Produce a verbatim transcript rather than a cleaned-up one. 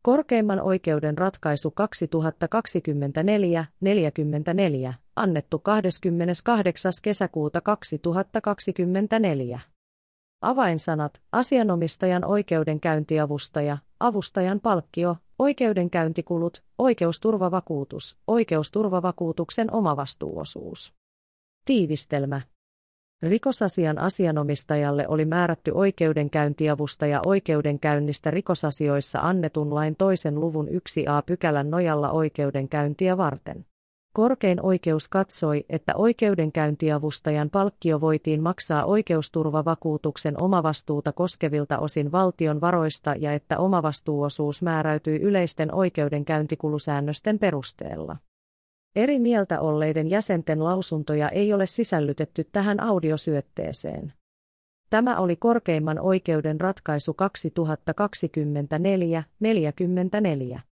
Korkeimman oikeuden ratkaisu kaksituhattakaksikymmentäneljä neljäkymmentäneljä, annettu kahdeskymmeneskahdeksas kesäkuuta kaksituhattakaksikymmentäneljä. Avainsanat: asianomistajan oikeudenkäyntiavustaja, avustajan palkkio, oikeudenkäyntikulut, oikeusturvavakuutus, oikeusturvavakuutuksen omavastuuosuus. Tiivistelmä. Rikosasian asianomistajalle oli määrätty oikeudenkäyntiavustaja oikeudenkäynnistä rikosasioissa annetun lain toisen luvun yksi a pykälän nojalla oikeudenkäyntiä varten. Korkein oikeus katsoi, että oikeudenkäyntiavustajan palkkio voitiin maksaa oikeusturvavakuutuksen omavastuuta koskevilta osin valtion varoista ja että omavastuuosuus määräytyi yleisten oikeudenkäyntikulusäännösten perusteella. Eri mieltä olleiden jäsenten lausuntoja ei ole sisällytetty tähän audiosyötteeseen. Tämä oli korkeimman oikeuden ratkaisu kaksituhattakaksikymmentäneljä neljäkymmentäneljä.